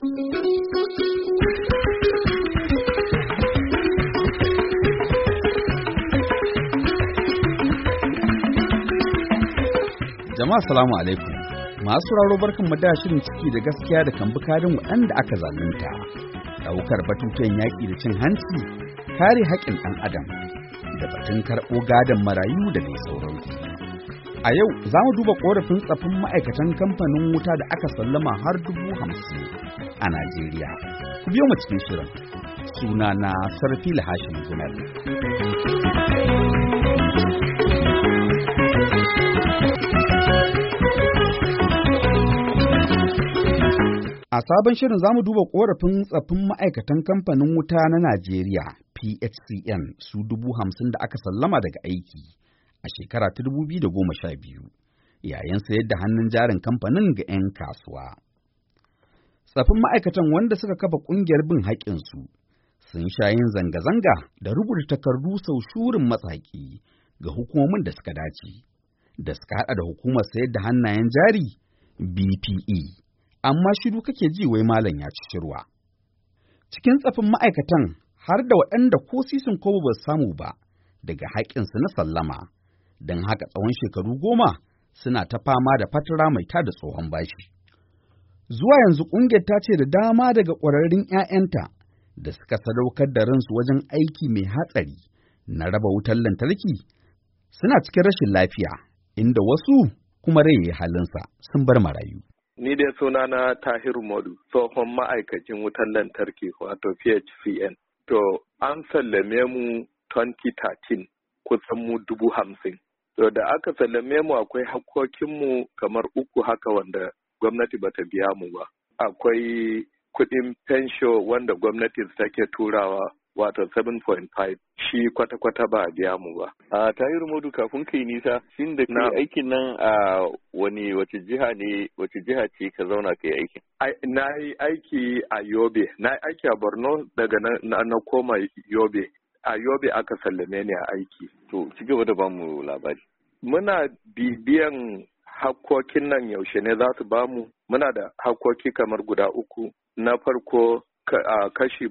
Jama'a salamu alaikum. Masu sauraro barkan mu da shirin ciki da gaskiya da kan bukarin waɗanda aka zalunta. Daukar batutuwan yaƙi da cin hanci, kare haƙƙin ɗan adam, da batun karɓo gadon marayu da dai sauransu. A yau za mu duba ƙorafin tsafin ma'aikatan kamfanin wuta da aka sallama har 50,000 a Najeriya. Ku biyo mu cikin shirin. Sunana Sarfila Hashim Gumal. A sabon shirin za mu duba ƙorafin tsaffin ma'aikatan kamfanin wuta na Najeriya PHCN su 50,000 da aka sallama daga aiki a shekara ta 2012 yayin sayar da hannun jarin kamfanin ga 'yan kasuwa. Tsaffin ma'aikatan wanda suka kafa ƙungiyar bin haƙƙinsu sun sha yin zanga-zanga da rubuta takardu sau shurin matsaki ga hukumomin da suka dace, da suka haɗa da hukumar sayar da hannayen jari BPE. Amma shiru kake ji wai malam ya ci shirwa. Cikin tsafin ma'aikatan har da waɗanda ko sisin kobo ba samu ba daga haƙƙinsu na sallama, don haka tsawon shekaru 10 suna ta fama da fatara mai tada tsohon bashi. Zuwa yanzu ƙungiyar ta ce da dama daga ƙwararrun 'ya'yanta da suka sadaukar da ransu wajen aiki mai hatsari na raba wutar lantarki suna cikin rashin lafiya, inda wasu kuma rai ya halinsa sun bar marayu. Ni dai sunana Tahiru Modu, tsohon ma'aikacin wutar lantarki wato PHCN. To, an sallame mu 2013 kusan mu 50,000. To, da aka sallame mu akwai hakkokinmu kamar 3 haka wanda gwamnati bata biya mu ba. Akwai kuɗin fensho wanda gwamnati take turawa wato 7.5 shi kwata-kwata ba a biya mu ba. A Tahiru Modu, kafin kai nisa, shin da kai aikin nan a wace jiha ce ka zauna kai aikin? Na yi aiki a Yobe, na yi aiki a Borno daga na koma Yobe. A Yobe aka sallame ni a aiki. To, ci gaba da bamu labari. Muna bibiyan hakkokin nan yaushe ne za su bamu. Muna da hakkoki kamar guda 3. Na farko kashi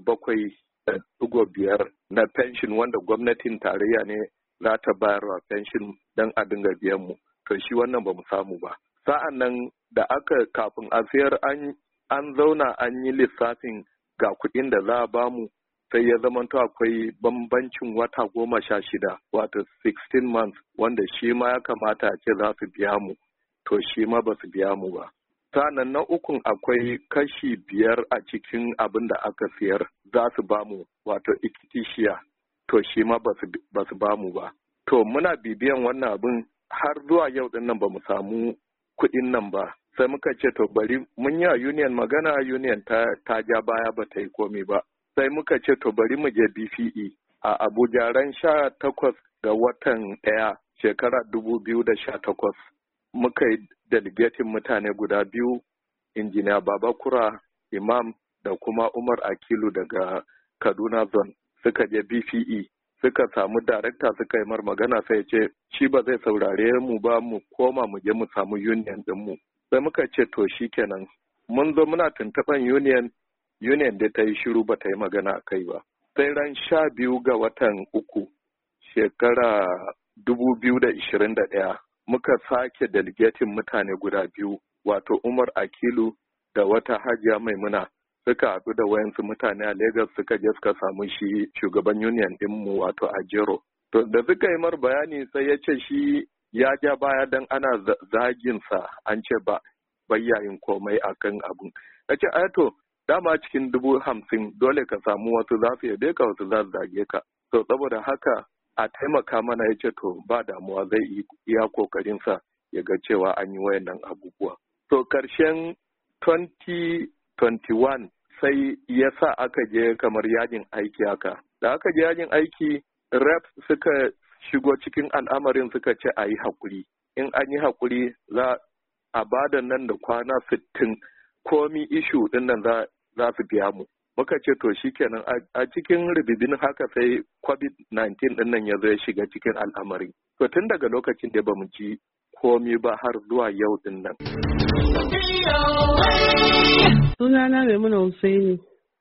7.5 na pension wanda gwamnatin tarayya ne za ta bayar wa pension don a dinga biyan mu. To shi wannan ba mu samu ba. Sa'an nan da aka kafin a sayar an zauna an yi lissafin ga kuɗin da za a bamu, sai ya zamanto akwai bambancin wata 16 wato 16 months wanda shi ma ya kamata a ce za su biya mu. To shi ma ba su biya mu ba. Sa'an na 3 akwai kashi 5 a cikin abin da aka siyar za su bamu wato equity share. To shi ma ba su bamu ba. To muna bibiyan wannan abin har zuwa yau din nan ba mu samu kuɗin nan ba. Sai muka ce to bari mun yi a union magana, union ta ja baya ba ta yi komi ba. Sai muka ce to bari mu je BPE a Abuja ran 18 ga watan 1 shekara 2018. Muka yi delegating mutane guda 2, injiniya Babakura Imam da kuma Umar Akilu daga Kaduna Zone suka je BPE. Suka samu darekta suka yi magana sai ce shi ba zai saurare mu ba, mu koma mu je mu samu union dinmu. Sai muka ce to shikenan. Mun zo muna tuntuɓan union da ta yi shiru ba ta yi magana a kai ba. Sai ran 12 ga watan 3 shekara 2021 muka sake delegating mutane guda 2 wato Umar Akilu da wata Hajiya Maimuna. Suka haɗu da wayansu mutane a Lagos suka je suka samu shi shugaban union ɗinmu wato Ajero. To da suka yi bayani sai ya ce shi ya ja baya don ana zaginsa an ce ba bayyayin komai akan abun. Ya ce to dama cikin 50,000 dole ka samu wasu za su yabe ka wasu za su zage ka. To saboda haka a taimaka mana ya ce to ba damuwa zai iya kokarinsa ya ga cewa an yi wayannan abubuwa. To karshen 2021 sai ya sa aka je kamar yajin aiki haka. Da aka je yajin aiki, reps suka shigo cikin al'amarin suka ce a yi haƙuri. In an yi haƙuri za a bada nan da kwana 60 komi ishu ɗin nan za su biya mu. Muka ce to shikenan a cikin ribibin haka sai COVID-19 ɗin nan ya zo ya shiga cikin al'amarin. To tun daga lokacin da ba mu ji komi ba har zuwa yau din nan. Sunana Maimuna Hussaini,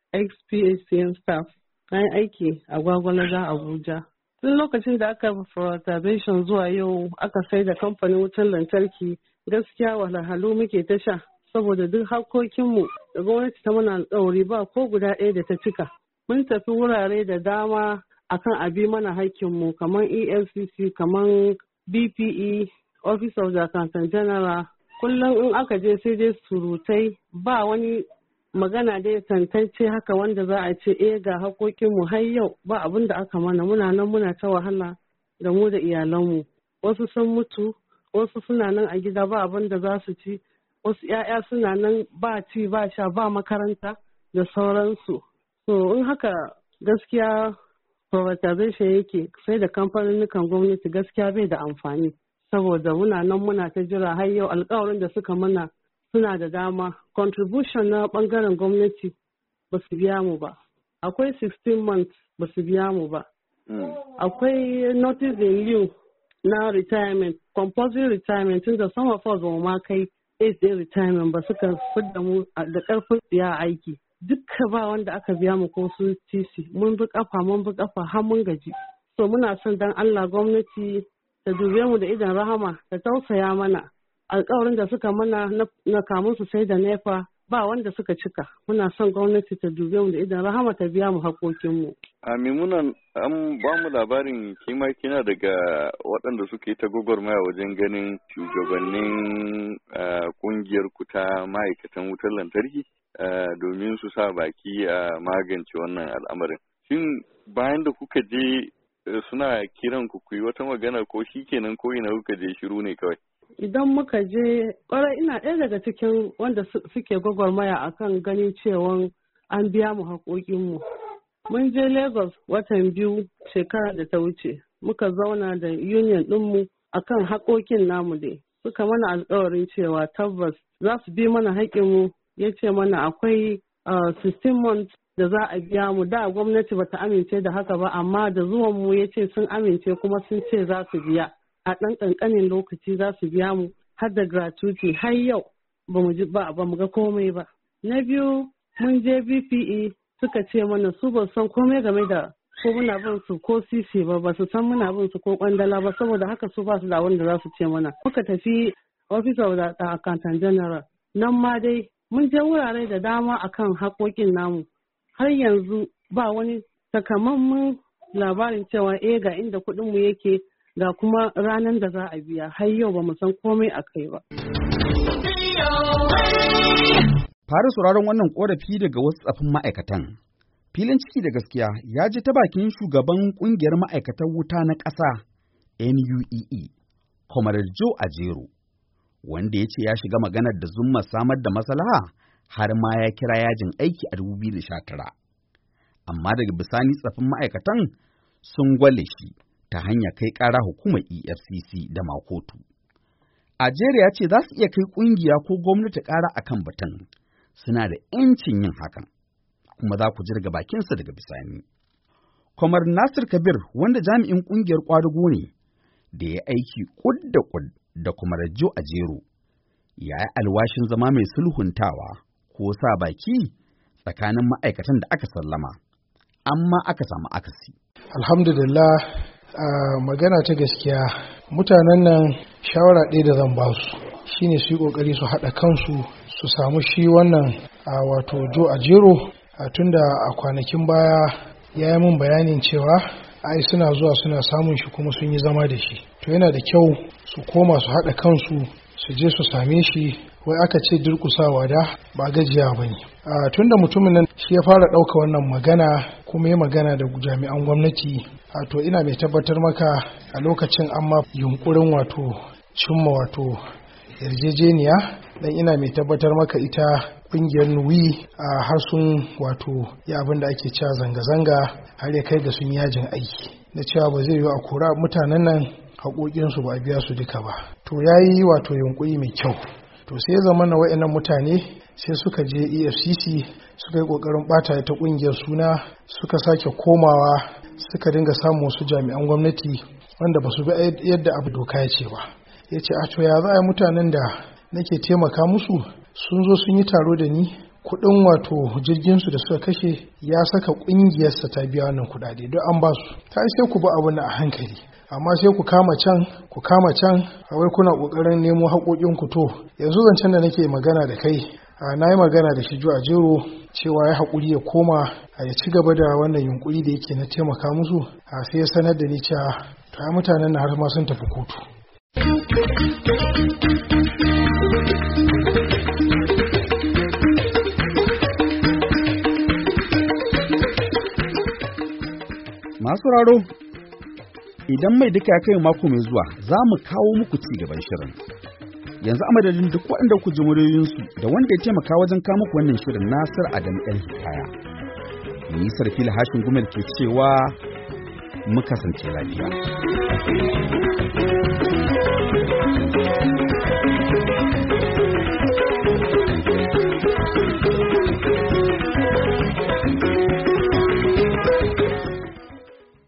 ex-PHCN staff, na yi aiki a Gwagwalada Abuja. Tun lokacin da aka privatization zuwa yau aka sai da kamfanin wutar lantarki, gaskiya wahalhalu muke ta sha saboda duk harkokinmu da gwamnati ta mana alƙawari ba ko guda ɗaya da ta cika. Mun tafi wurare da dama akan abi mana haƙƙinmu kamar EFCC, kamar BPE, Office of the Accountant General. Kullum in aka je sai dai surutai, ba wani magana dai tantance haka wanda za a ce ga haƙoƙinmu har yau ba abin da aka mana. Muna nan muna ta wahala da mu da iyalanmu. Wasu sun mutu, wasu suna nan a gida ba abin da za su ci, wasu 'ya'ya suna nan ba ci ba sha ba makaranta da sauransu. So in haka gaskiya privatization yake sai da kamfanin gwamnati gaskiya bai da amfani, saboda muna nan muna ta jira har yau alƙawarin da suka mana suna da dama. Contribution na ɓangaren gwamnati ba su biya mu ba. Akwai 16 months ba su biya mu ba. Akwai notice in lieu na retirement, compulsory retirement, tunda some of us ba ma kai age din retirement ba, suka fidda mu da ƙarfin tsiya aiki. Dukka ba wanda aka biya mu ko sun tisi, mun bi kafa har mun gaji. So muna son dan Allah gwamnati ta dube mu da idan rahama, ta tausaya mana. Alƙawarin da suka mana na kamun su sai da nefa ba wanda suka cika. Muna son gwamnati ta dube mu da idan rahama, ta biya mu haƙoƙinmu. Maimuna, an ba mu labarin kina daga waɗanda suka yi ta gwagwarmaya wajen ganin shugabannin ƙungiyar ku ta ma'aikatan wutar lantarki domin su sa baki a magance wannan al'amarin. Shin bayan da kuka je suna kiran ku yi wata magana, ko shi kenan ko ina kuka je shiru ne kawai? Idan muka je, ƙwarai ina ɗaya daga cikin wanda suke gwagwarmaya akan ganin cewa an biya mu haƙoƙinmu. Mun je Lagos watan 2 shekara da ta wuce, muka zauna da union ɗinmu akan haƙoƙin namu dai. Suka mana alƙawarin cewa tabbas za su bi mana haƙƙinmu. Ya ce mana akwai 16 months da za a biya mu. Da gwamnati bata amince da haka ba, amma da zuwan mu ya ce sun amince kuma sun ce za su biya. A ɗan ƙanƙanin lokaci za su biya mu har da gratuity. Har yau ba mu ga komai ba. Na biyu, mun je BPE, suka ce mana su ba san komai game da ko muna bin su ko sisi ba su san muna bin su ko kwandala ba, saboda haka su ba su da wanda za su ce mana. Muka tafi Office of the Accountant General, nan ma dai mun je wurare da dama akan haƙoƙin namu. Har yanzu ba wani takamaiman labarin cewa ga inda kuɗinmu yake, ga kuma ranar da za a biya. Har yau ba mu san komai a kai ba. Fara sauraron wannan korafi daga wasu tsafin ma'aikatan. Filin ciki da gaskiya ya ji ta bakin shugaban ƙungiyar ma'aikatan wuta na ƙasa NUEE, Comrade Joe Ajero, wanda ya ce ya shiga maganar da zumma samar da maslaha har ma ya kira yajin aiki a 2019. Amma daga bisani tsafin ma'aikatan sun gwale shi ta hanyar kai ƙara hukumar EFCC da makotu. Ajero ya ce za su iya kai ƙungiya ko gwamnati ƙara akan batun, suna da ‘yancin yin hakan, kuma za ku jirga bakinsa daga bisani. Kwamar Nasir Kabir, wanda jami'in ƙungiyar ƙwadago ne da ya aiki ƙud da Kwamar Joe Ajero, ya yi alwashin zama mai sulhuntawa ko sa baki tsakanin ma'aikatan da aka sallama, amma aka samu akasi. Alhamdulillah, magana ta gaskiya, mutanen nan shawara ɗaya da zan ba su shine su yi ƙoƙari su haɗa kansu su samu shi wannan wato Joe Ajero, tunda a kwanakin baya ya yi min bayanin cewa ai suna zuwa suna samun shi kuma sun yi zama da shi. To yana da kyau su koma su haɗa kansu su je su same shi. Wai aka ce durƙusawa da ba gajiya ba ne. Tunda mutumin nan shi ya fara ɗauka wannan magana kuma ya magana da jami'an gwamnati, to ina mai tabbatar maka a lokacin an ma yunkurin wato cimma wato yarjejeniya, dan ina mai tabbatar maka ita ƙungiyar NUI har sun wato ya abin da ake cewa zanga-zanga, har ya kai ga sun yajin aiki na cewa ba zai yi a kora mutanen nan haƙoƙinsu ba a biya su duka ba. To ya yi wato yunkuri mai kyau. To sai ya zama na wa'annan mutane sai suka je EFCC suka yi ƙoƙarin ɓata ta ƙungiyar suna, suka sake komawa suka dinga samun wasu jami'an gwamnati wanda ba su bi yadda abu doka ya ce ba. ya ce a to ya za a mutanen da nake taimaka musu sun zo sun yi taro da ni kudin wato jirginsu da suka kashe ya saka kungiyarsa ta biya wannan kudade don an ba su ta sai ku ba abu na a hankali amma sai ku kama can a wai kuna kokarin nemo haƙoƙin ku to yanzu zancen da nake magana da kai na yi magana da shi a jero cewa ya haƙuri ya koma ya ci gaba da wannan yunkuri da yake na taimaka musu sai ya sanar da ni cewa to ai mutanen na har ma sun tafi kotu. Masu raro, idan mai duka ya kai mako mai zuwa za mu kawo muku ci gaban shirin. Yanzu a madadin duk waɗanda ku ji muryoyinsu da wanda ya taimaka wajen kawo muku wannan shirin Nasir Adam El Hikaya. Ni Sarfila Hashin Gumel ke cewa mu kasance lafiya.